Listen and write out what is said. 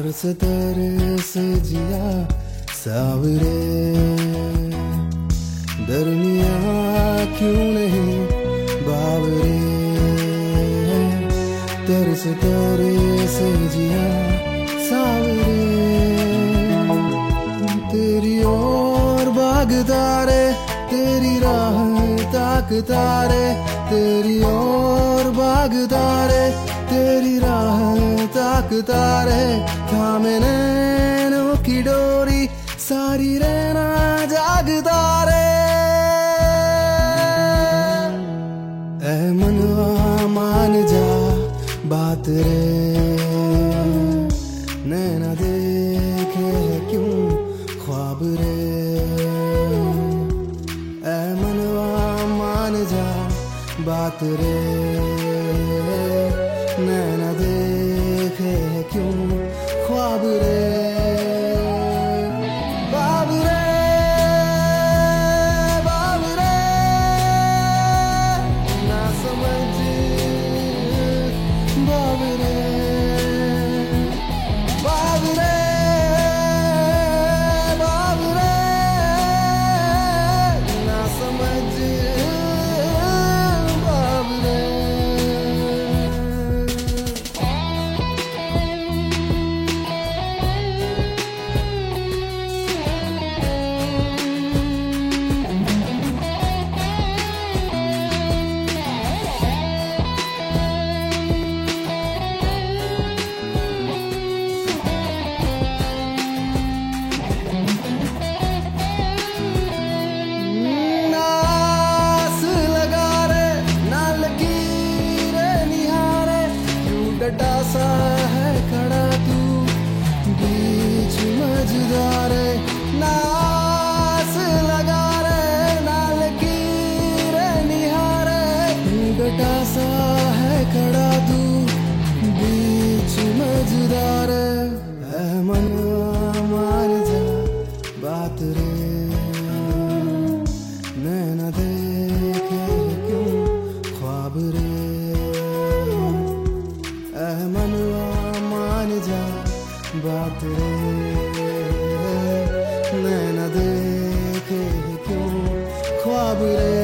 तरस तरस जिया सावरे, दरमिया क्यों नहीं बावरे। तरस तरस जिया सावरे, तेरी ओर भागता रे, तेरी राह ताकता रे। तेरी ओर भागता रे, तेरी राह ताकता रे। थामे नैनों की डोरी, सारी रहना जागता रे। ऐ मनवा मान जा बात रे, नैना देखे क्यों ख्वाब रे। ऐ मनवा मान जा बात रे, नैना देखे क्यों ख्वाब रे। डटा सा है खड़ा तू बीच मझधारे, नास लगा रे, नाल की रे निहारे। डटा सा है खड़ा तू बीच मझधारे। ऐ मनवा मान जा बात रे, नैना देखे क्यों ख्वाब रे। ऐ मनवा मान जा बात रे, नैना देखे क्यों ख्वाब रे।